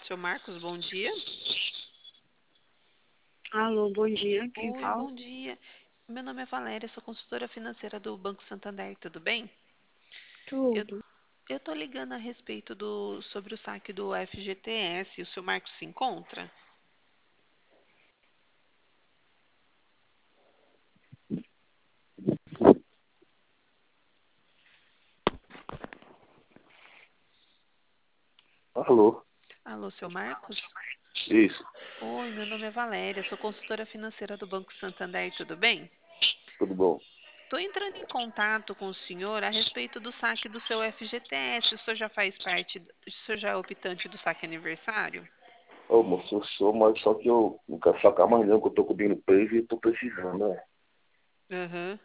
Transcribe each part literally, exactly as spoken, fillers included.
seu Marcos, bom dia. Alô, bom dia. Quem Oi, fala? bom dia. Meu nome é Valéria, sou consultora financeira do Banco Santander, tudo bem? Eu, Tudo. eu tô ligando a respeito do, sobre o saque do F G T S, o seu Marcos se encontra? Alô? Alô, seu Marcos? Isso, Oi, meu nome é Valéria, sou consultora financeira do Banco Santander, tudo bem? tudo bom? Estou entrando em contato com o senhor a respeito do saque do seu F G T S. O senhor já faz parte, o senhor já é optante do saque aniversário? Ô, moço, eu sou, mas só que eu não quero sacar mais não, que eu tô cobrindo peso e tô precisando, né? Aham.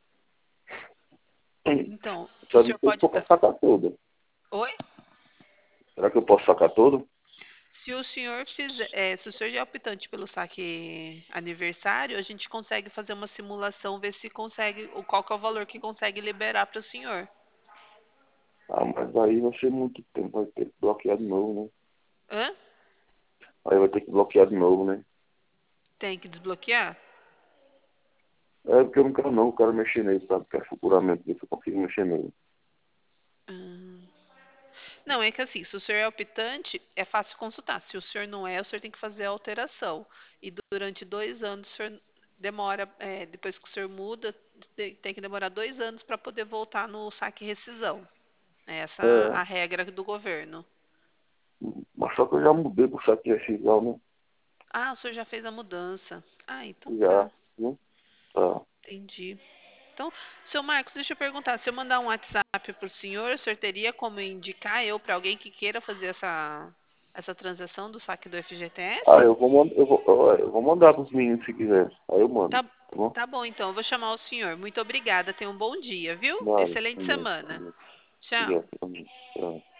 Então, o Só senhor depois que pode eu estar. posso sacar tudo. Oi? Será que eu posso sacar tudo? Se o senhor fizer, é, se o senhor já é optante pelo saque aniversário, a gente consegue fazer uma simulação, ver se consegue, o qual que é o valor que consegue liberar para o senhor. Ah, mas aí vai ser muito tempo, vai ter que bloquear de novo, né? Hã? Aí vai ter que bloquear de novo, né? Tem que desbloquear? É porque eu não quero não, eu quero mexer nele, sabe? Quero futuramente ver se eu consigo mexer nele. Hum. Não, é que assim, se o senhor é optante, é fácil consultar. Se o senhor não é, o senhor tem que fazer a alteração. E durante dois anos, o senhor demora, é, depois que o senhor muda, te- tem que demorar dois anos para poder voltar no saque e rescisão. É essa É, a regra do governo. mas só que eu já mudei pro saque rescisão, né? Ah, o senhor já fez a mudança. Ah, então Já, tá. né? Tá. Entendi. Então, seu Marcos, deixa eu perguntar, se eu mandar um WhatsApp para o senhor, o senhor teria como indicar eu para alguém que queira fazer essa, essa transação do saque do Ah, F G T S? eu vou, mand- eu vou, ó, eu vou mandar pros meninos se quiser. Aí eu mando, Tá, tá bom? tá bom, então, eu vou chamar o senhor. Muito obrigada, tenha um bom dia, viu? Nada, Excelente também, semana. também. Tchau. Obrigado, também. Tchau.